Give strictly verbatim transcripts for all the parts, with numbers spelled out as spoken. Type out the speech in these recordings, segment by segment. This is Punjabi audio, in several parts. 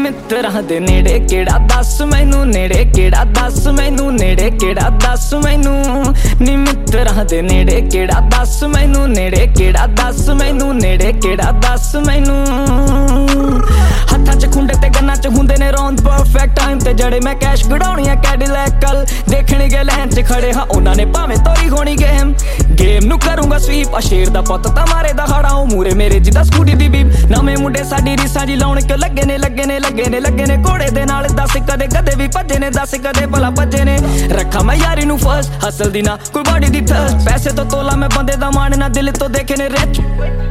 ਮਿੱਤਰਾਂ ਦੇ ਨੇੜੇ ਕਿਹੜਾ ਦੱਸ ਮੈਨੂੰ, ਨੇੜੇ ਕਿਹੜਾ ਦੱਸ ਮੈਨੂੰ, ਨੇੜੇ ਕਿਹੜਾ ਦੱਸ ਮੈਨੂੰ। ਨੀ ਮਿੱਤਰਾਂ ਦੇ ਨੇੜੇ ਕਿਹੜਾ ਦੱਸ ਮੈਨੂੰ, ਨੇੜੇ ਕਿਹੜਾ ਦੱਸ ਮੈਨੂੰ, ਨੇੜੇ ਕਿਹੜਾ ਦੱਸ ਮੈਨੂੰ। ਹੱਥਾਂ ਚ ਖੁੰਡੇ ਤੇ ਗੰਨਾਂ ਚ ਹੁੰਦੇ ਨੇ ਰੌਂਦ ਪਰਫੈਕਟ ਟਾਈਮ ਤੇ ਜੜੇ ਮੈਂ ਕੈਸ਼ ਗੜਾਉਣੀਆਂ ਕੈਡੀਲੈਕ ਕੱਲ ਦੇਖਣਗੇ ਲੈਣ ਚ ਖੜੇ ਹਾਂ ਉਹਨਾਂ ਨੇ ਭਾਵੇਂ ਤੋਰੀ ਹੋਣੀ ਗੇਮ ਗੇਮ ਨੂੰ ਕਰੂੰਗਾ ਸਵੀਪ। ਆ ਸ਼ੇਰ ਦਾ ਪੁੱਤ ਤਾਂ ਮਾਰੇ ਦਾ ਖੜਾ ਉਹ ਮੂਰੇ ਮੇਰੇ ਜਿੱਦਾਂ ਸਕੂਟੀ ਦੀ ਬੀਬ। ਨਵੇਂ ਮੁੰਡੇ ਸਾਡੀ ਰੀਸਾਂ ਜੀ ਲਾਉਣ ਕਿਉਂ ਲੱਗੇ ਨੇ ਲੱਗੇ ਨੇ ਲੱਗੇ ਨੇ ਲੱਗੇ ਨੇ ਘੋੜੇ ਦੇ ਨਾਲ ਦੱਸ ਕਦੇ ਕਦੇ ਵੀ ਭੱਜੇ ਨੇ ਦੱਸ ਕਦੇ ਭਲਾ ਭੱਜੇ ਨੇ। ਰੱਖਾਂ ਮੈਂ ਯਾਰੀ ਨੂੰ ਫਸਟ ਹਸਲ ਦੀ ਨਾ ਕੋਈ ਬਾਡੀ ਦੀ ਥਰਸਟ ਪੈਸੇ ਤੋਂ ਤੋਲਾ ਮੈਂ ਬੰਦੇ ਦਾ ਮਾਣ ਨਾ ਦਿਲ ਤੋਂ ਦੇਖੇ ਨੇ ਰਿਚ।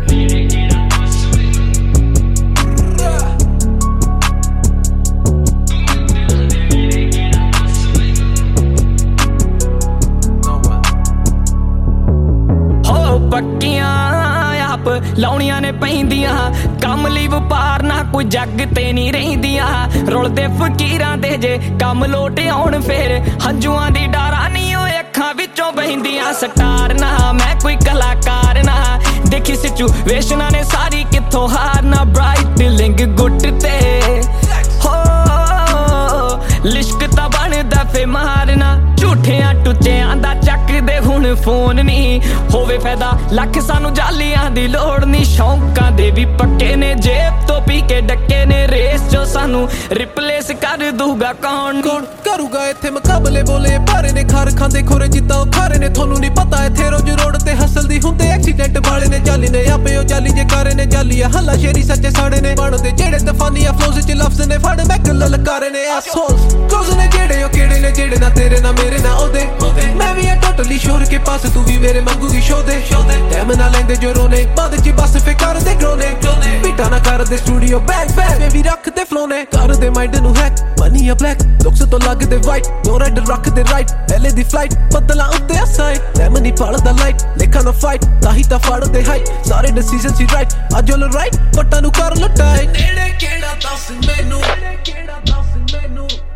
ਪੱਕੀਆਂ ਆਪ ਲਾਉਣੀਆਂ ਨੇ ਪੈਂਦੀਆਂ ਕੰਮ ਲਈ ਵਪਾਰ ਨਾ ਕੋਈ ਜੱਗ ਤੇ ਨਹੀਂ ਰਹਿੰਦੀਆਂ। ਰੁਲਦੇ ਫਕੀਰਾਂ ਦੇ ਜੇ ਕੰਮ ਲੋਟ ਆਉਣ ਫੇਰ ਹੰਝੂਆਂ ਦੀ ਡਾਰਾ ਨਹੀਂ ਉਹ ਅੱਖਾਂ ਵਿੱਚੋਂ ਬਹਿੰਦੀਆਂ। ਸਟਾਰ ਨਾ ਮੈਂ ਕੋਈ ਕਲਾਕਾਰ ਨਾ ਦੇਖੀ ਸਿਚੁਏਸ਼ਨਾਂ ਨੇ ਸਾਰੀ ਕਿੱਥੋਂ ਹਾਰਨਾ। ਬ੍ਰਾਈਟ ਲਿੰਗ ਗੁੱਟ ਤੇ ਹੋ ਲਿਸ਼ਕ ਤਾਂ ਬਣਦਾ ਫੇ ਮਾਰਨਾ। ਝੂਠਿਆਂ ਟੁੱਚਿਆਂ ਦਾ ਚੱਕਦੇ ਹੁਣ ਫੋਨ ਨਹੀਂ ਹੋਵੇ ਫਾਇਦਾ ਲੱਖ ਸਾਨੂੰ ਜਾਲੀਆਂ ਦੀ ਲੋੜ ਨਹੀਂ। ਸ਼ੌਂਕਾਂ ਦੇ ਵੀ ਪੱਕੇ ਨੇ ਜੇਬ ਤੋਂ ਪੀ ਕੇ ਡੱਕੇ ਨੇ ਰੇਸ ਜੋ ਸਾਨੂੰ ਰਿਪਲੇਸ ਕਰ ਦੂਗਾ ਕੌਣ ਕੌਣ ਕਰੂਗਾ ਇੱਥੇ ਮੁਕਾਬਲੇ ਬੋਲੇ ਭਾਰੇ ਨੇ ਖਾਰ ਖਾਂਦੇ ਖੋਰੇ ਜਿੱਦਾਂ ਉਹ ਖਾਰੇ ਨੇ। ਤੁਹਾਨੂੰ ਨਹੀਂ ਪਤਾ ਇੱਥੇ ਰੋਜ਼ ਰੋਡ ਤੇ ਹਸਲਦੀ ਹੁੰਦੇ ਐਕਸੀਡੈਂਟ ਵਾਲੇ ਨੇ। ਜਾਲੀ ਨੇ ਆਪੇ ਉਹ ਜਾਲੀ ਜੇ ਕਾਰੇ ਨੇ ਜਾਲੀ ਆ ਹੱਲਾ ਸ਼ੇਰੀ ਸੱਚੇ ਸਾੜੇ ਨੇ ਬਣਦੇ ਜਿਹੜੇ ਤਫਾਨੀਆਂ ਫਲੋਜ਼ ਚ ਲਫ਼ਜ਼ ਨੇ ਫੜ ਮੈਂ ਗੱਲ ਲਲਕਾਰੇ ਨੇ। ਐਸਹੋਲਸ ਕੋਜ਼ ਨੇ ਜਿਹੜੇ ਉਹ ਕਿਹੜੇ ਨੇ ਜਿਹੜੇ ਨਾ ਤੇਰੇ ਨਾ ਮੇਰੇ ਨਾ ਉਹਦੇ ਮੈਂ ਵੀ ਆ ਟੋਟਲੀ ਸ਼ੋਰ ਕੇ ਪਾਸ ਤੂੰ ਵੀ ਮੇਰੇ ਮੰਗੂਗੀ ਸ਼ੋ ਦੇ ਟਾਈਮ ਨਾ ਲੈਂਦੇ ਜੋ ਰੋਨੇ ਬਾਅਦ ਚ ਬਸ ਫੇ ਕਰਦੇ ਗਰੋਨੇ ਬੀਟਾ ਨਾ ਕਰਦੇ ਸਟੂਡੀਓ ਬੈਕ ਬੈਕ ਬੇਬੀ ਰੱਖਦੇ ਫਲੋ ਨੇ ਕਰਦੇ ਮਾਈਂਡ ਨੂੰ ਹੈਕ ਮਨੀ ਆ ਬਲੈਕ ਲੁਕਸ ਤੋਂ ਲੱਗਦੇ ਵਾਈਟ ਦੋ ਰੈਡ ਰੱਖਦੇ ਰਾਈਟ ਐਲੇ ਦੀ ਫਲਾਈਟ ਬੱਦਲਾਂ ਉੱਤੇ ਆ ਸਾਈਡ ਲੈਮਨ ਨਹੀਂ ਪਾਲਦਾ ਲਾਈਟ ਲੇਖਾਂ ਦਾ ਫਾਈਟ ਤਾਂ ਹੀ ਤਾਂ ਫੜਦੇ ਹਾਈਟ ਸਾਰੇ ਡਿਸੀਜਨ ਸੀ ਰਾਈਟ ਅੱਜ all ਰਾਈਟ ਪੱਟਾਂ ਨੂੰ ਕਰ ਲਟਾਈ। ਨੇੜੇ ਕਿਹੜਾ ਦੱਸ ਮੈਨੂੰ, ਨੇੜੇ ਕਿਹੜਾ ਦੱਸ ਮੈਨੂੰ।